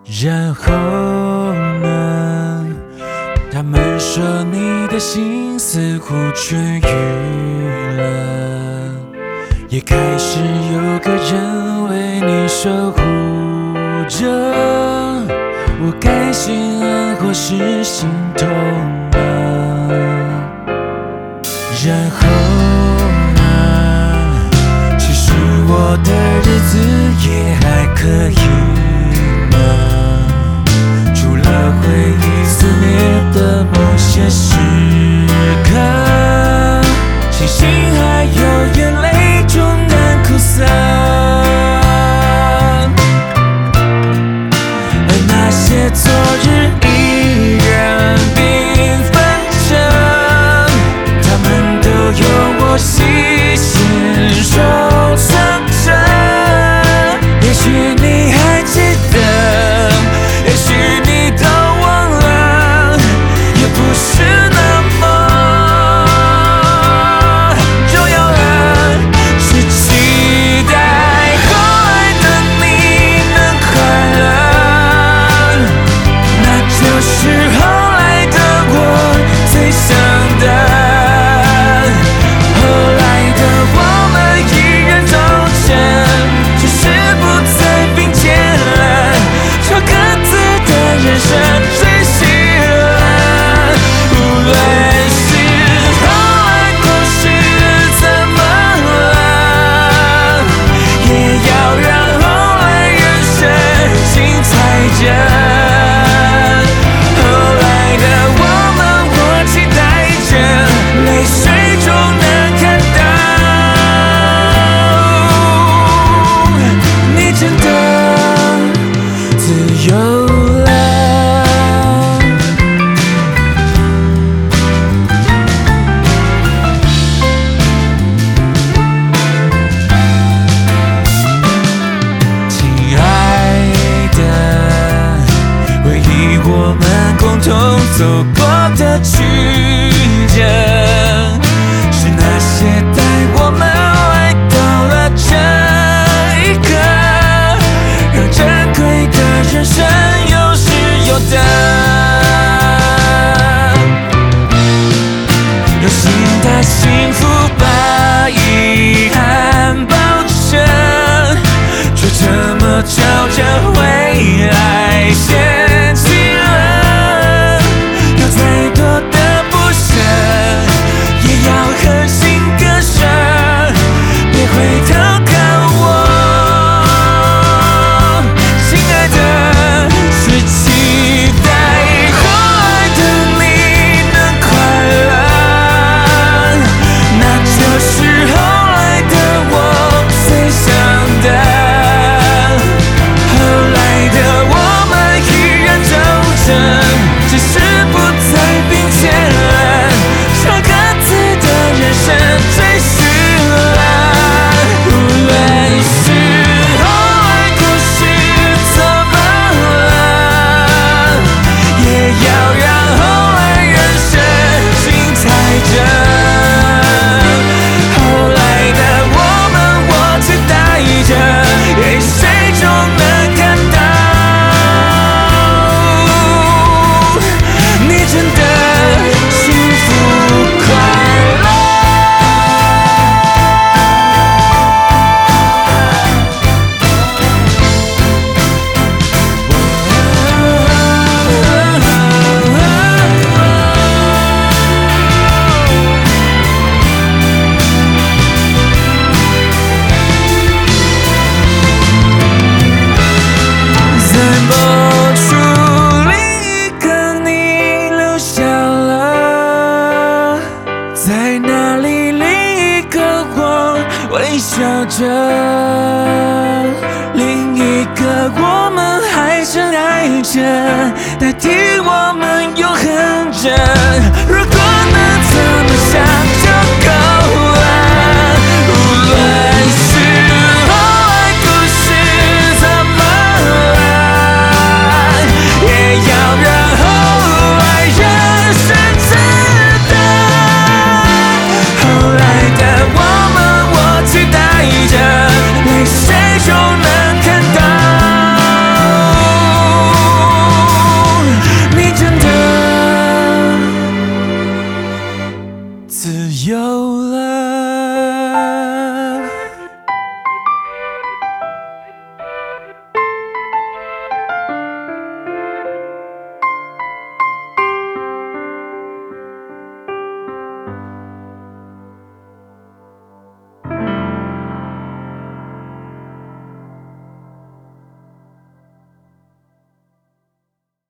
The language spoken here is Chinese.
然后呢？他们说你的心似乎痊愈了，也开始有个人为你守护着。我该心安或是心痛呢？然后呢？其实我的日子也还可以呢，除了回忆肆虐的某些时刻，庆幸还有眼泪终难哭涩。而那些昨日依然缤纷着，他们都有我细心收藏着。也许你还记得，也许你都忘了，也不是那么重要了。是期待后来的你能快乐，那就是后来的我最想的。后来的我们依然走着，只是不再并肩了，朝各自的人生追寻了。无论是后来故事怎么了，也要让后来人生精彩着。后来的我们，我期待着，泪水中能看到你真的自由了。亲爱的，回忆我们共同走过的曲折，是那些带我们来到了这一刻，让珍贵的人生有始有得。有新的幸福把遗憾包着，却这么朝着未来掀起了。有再多的不舍，也要狠心割舍，别回头看我，亲爱的。是期待后来的你能快乐，那就是后来的我最想的。后来的我们依然走着，只是不再并肩了，朝各自的人生追寻了。无论是后来故事怎么了，也要让后来人生精彩着。后来的我们，我期待着，泪水中能看到你真的幸福快乐。在某处另一个你留下了，在那里另一个我微笑着，另一个我们还深爱着。